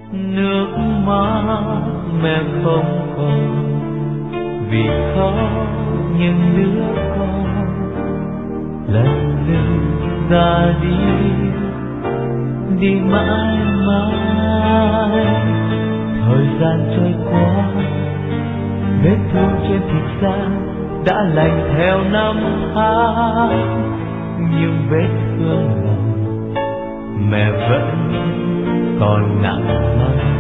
nước mắt mẹ không còn, vì khóc những đứa con lần lượt ra đi, đi mãi mãi. Thời gian trôi qua, vết thương trên thịt da đã lành theo năm tháng, nhưng vết thương lòng mẹ vẫn còn nặng mang.